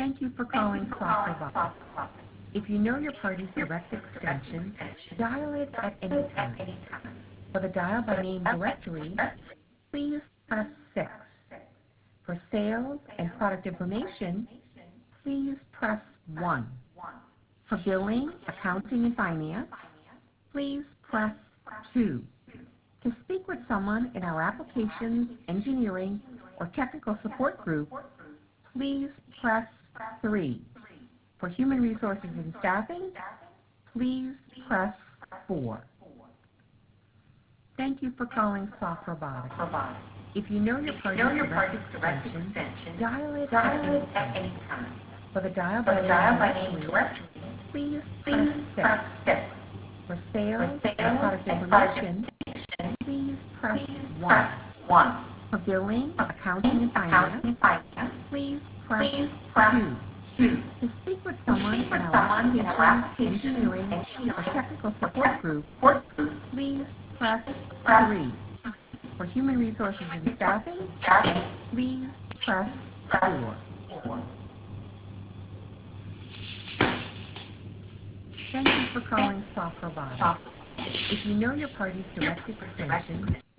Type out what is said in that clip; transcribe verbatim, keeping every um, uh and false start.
Thank you for calling Soft Robotics. If you know your party's direct extension, dial it at any time. For the dial by name directory, please press six. For sales and product information, please press one. For billing, accounting, and finance, please press two. To speak with someone in our applications, engineering, or technical support group, please press three. For human resources and staffing, please press four. Thank you for calling Soft Robotics. If you know your party's direct extension, dial it at any time. For the dial by name directory, please press six. For sales and product information, please press one. For billing, accounting, and finance, please press two. To speak with someone in our applications, engineering, or technical support group, please press three. For human resources and staffing, please press four. Thank you for calling Soft Robotics. If you know your party's direct extension,